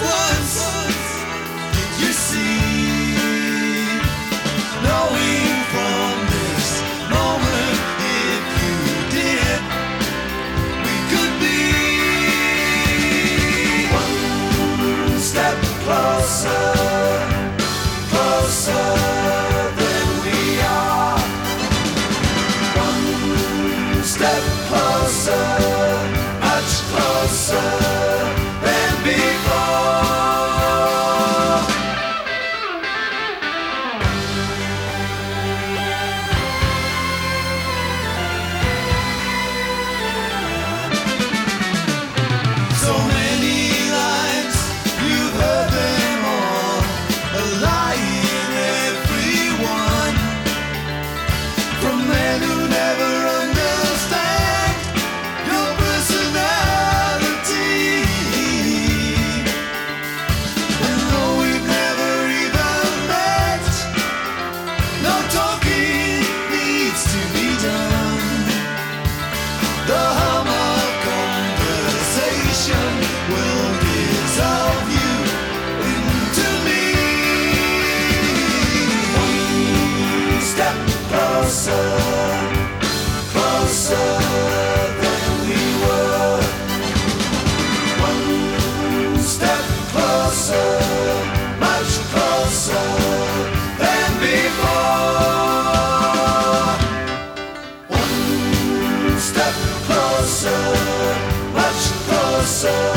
once did you see? Knowing from this moment, if you did, we could be one step closer, closer than we are. One step closer, much closer than before. So many lines, you've heard them all, a lie in everyone, from men who never understand your personality. And though we've never even met, no talking needs to be done. The hum of conversation will dissolve you into me. One step closer, closer than we were. One step closer, much closer than before. One step closer, much closer